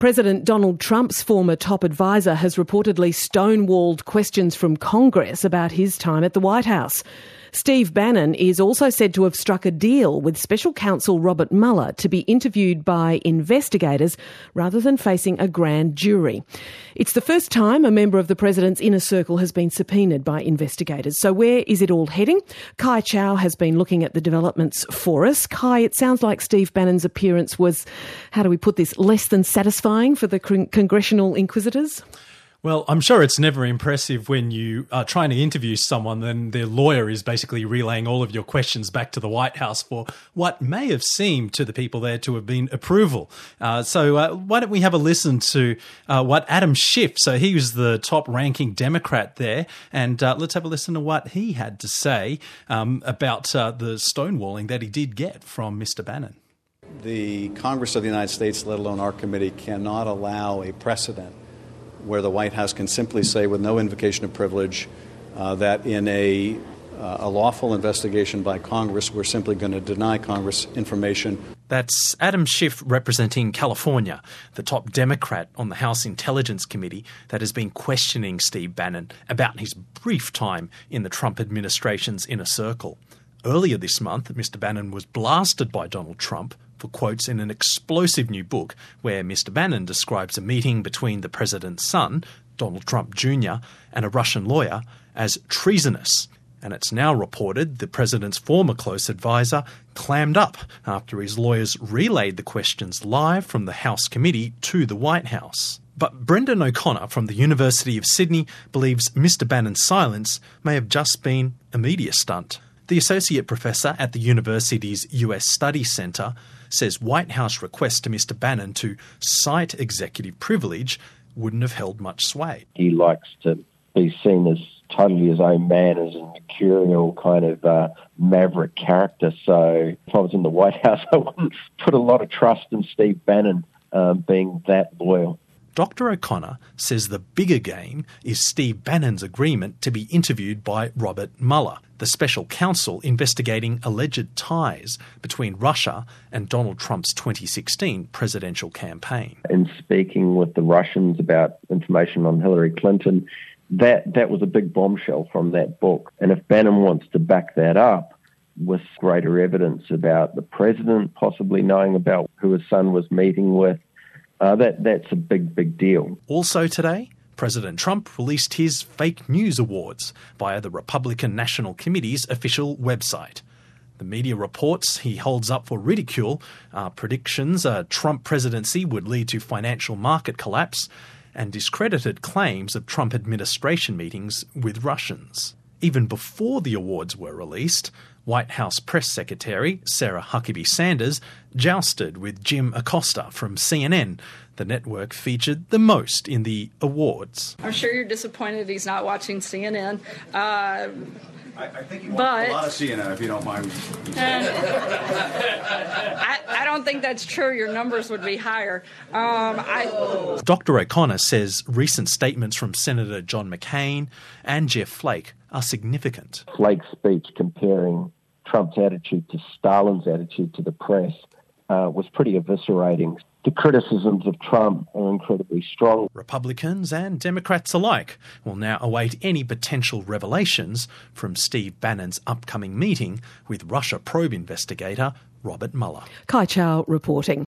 President Donald Trump's former top advisor has reportedly stonewalled questions from Congress about his time at the White House. Steve Bannon is also said to have struck a deal with Special Counsel Robert Mueller to be interviewed by investigators rather than facing a grand jury. It's the first time a member of the president's inner circle has been subpoenaed by investigators. So where is it all heading? Kai Chow has been looking at the developments for us. Kai, it sounds like Steve Bannon's appearance was, how do we put this, less than satisfying for the congressional inquisitors? Well, I'm sure it's never impressive when you are trying to interview someone and their lawyer is basically relaying all of your questions back to the White House for what may have seemed to the people there to have been approval. So why don't we have a listen to what Adam Schiff, so he was the top-ranking Democrat there, and let's have a listen to what he had to say about the stonewalling that he did get from Mr. Bannon. The Congress of the United States, let alone our committee, cannot allow a precedent where the White House can simply say with no invocation of privilege that in a lawful investigation by Congress, we're simply going to deny Congress information. That's Adam Schiff representing California, the top Democrat on the House Intelligence Committee that has been questioning Steve Bannon about his brief time in the Trump administration's inner circle. Earlier this month, Mr. Bannon was blasted by Donald Trump for quotes in an explosive new book where Mr. Bannon describes a meeting between the president's son, Donald Trump Jr., and a Russian lawyer as treasonous. And it's now reported the president's former close advisor clammed up after his lawyers relayed the questions live from the House committee to the White House. But Brendan O'Connor from the University of Sydney believes Mr. Bannon's silence may have just been a media stunt. The associate professor at the university's US Studies Centre says White House requests to Mr. Bannon to cite executive privilege wouldn't have held much sway. He likes to be seen as totally his own man, as a mercurial kind of maverick character. So if I was in the White House, I wouldn't put a lot of trust in Steve Bannon being that loyal. Dr. O'Connor says the bigger game is Steve Bannon's agreement to be interviewed by Robert Mueller, the special counsel investigating alleged ties between Russia and Donald Trump's 2016 presidential campaign. In speaking with the Russians about information on Hillary Clinton, that was a big bombshell from that book. And if Bannon wants to back that up with greater evidence about the president possibly knowing about who his son was meeting with, that's a big deal. Also today, President Trump released his fake news awards via the Republican National Committee's official website. The media reports he holds up for ridicule predictions a Trump presidency would lead to financial market collapse and discredited claims of Trump administration meetings with Russians. Even before the awards were released, White House Press Secretary Sarah Huckabee Sanders jousted with Jim Acosta from CNN, the network featured the most in the awards. I'm sure you're disappointed he's not watching CNN. I think you watch a lot of CNN, if you don't mind. I don't think that's true. Your numbers would be higher. Dr. O'Connor says recent statements from Senator John McCain and Jeff Flake are significant. Flake's speech comparing Trump's attitude to Stalin's attitude to the press was pretty eviscerating. The criticisms of Trump are incredibly strong. Republicans and Democrats alike will now await any potential revelations from Steve Bannon's upcoming meeting with Russia probe investigator Robert Mueller. Kai Chow reporting.